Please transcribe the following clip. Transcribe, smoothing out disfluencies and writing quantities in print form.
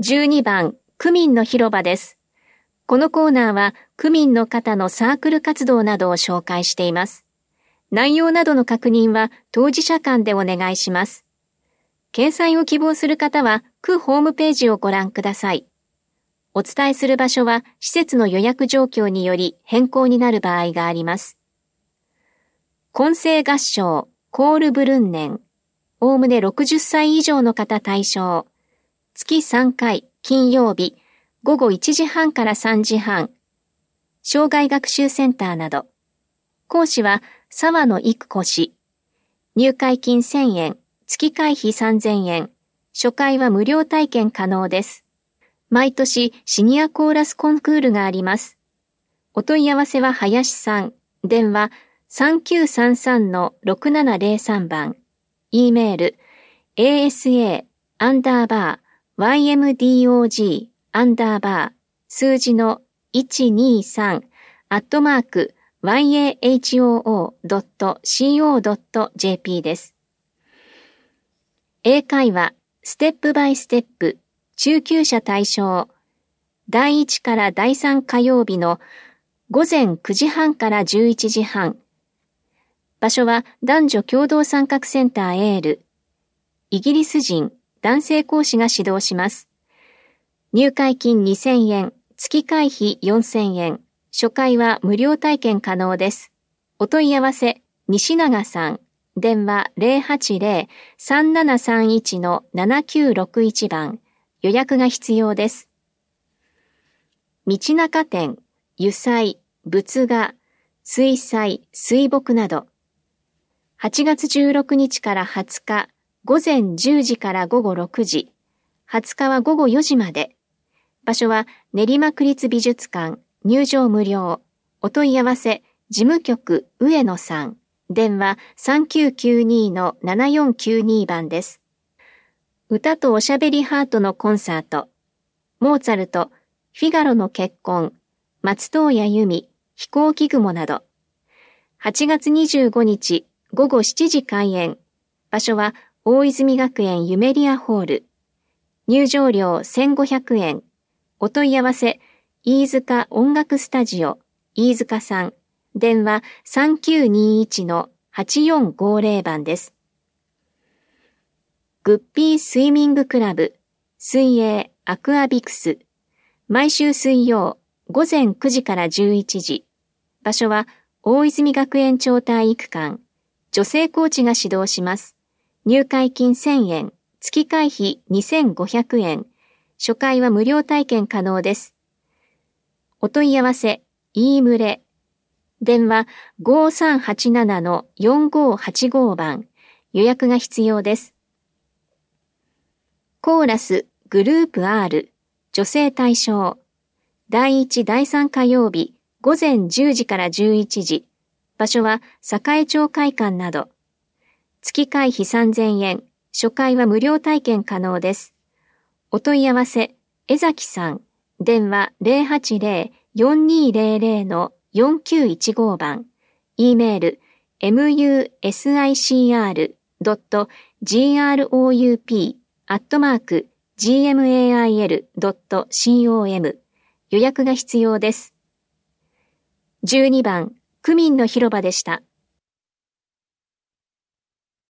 12番、区民の広場です。このコーナーは区民の方のサークル活動などを紹介しています。内容などの確認は当事者間でお願いします。掲載を希望する方は区ホームページをご覧ください。お伝えする場所は施設の予約状況により変更になる場合があります。混声合唱コールブルンネン、おおむね60歳以上の方対象。月3回金曜日午後1時半から3時半。障害学習センターなど。講師は沢野育子氏。入会金1000円、月会費3000円。初回は無料体験可能です。毎年シニアコーラスコンクールがあります。お問い合わせは林さん。電話3933-6703番。E メール asa_ymdog_ 数字の123@yahoo.co.jp です。英会話ステップバイステップ中級者対象第1から第3火曜日の午前9時半から11時半。場所は男女共同参画センターエール。イギリス人男性講師が指導します。入会金2000円、月会費4000円。初回は無料体験可能です。お問い合わせ、西永さん。電話080-3731-7961番。予約が必要です。道中店、油彩、仏画、水彩、水墨など。8月16日から20日、午前10時から午後6時。20日は午後4時まで。場所は練馬区立美術館、入場無料。お問い合わせ、事務局上野さん。電話3992-7492番です。歌とおしゃべりハートのコンサート。モーツァルト、フィガロの結婚、松任谷由実、飛行機雲など。8月25日、午後7時開演。場所は大泉学園ユメリアホール。入場料1500円。お問い合わせ、飯塚音楽スタジオ、飯塚さん。電話3921-8450番です。グッピースイミングクラブ、水泳アクアビクス。毎週水曜、午前9時から11時。場所は大泉学園町体育館。女性コーチが指導します。入会金1000円、月会費2500円。初回は無料体験可能です。お問い合わせ、Eムレ。電話5387-4585番。予約が必要です。コーラスグループ R 女性対象第1第3火曜日午前10時から11時。場所は栄町会館など。月会費3000円。初回は無料体験可能です。お問い合わせ、江崎さん。電話080-4200-4915番。E メール、musicr.group@gmail.com。予約が必要です。12番、区民の広場でした。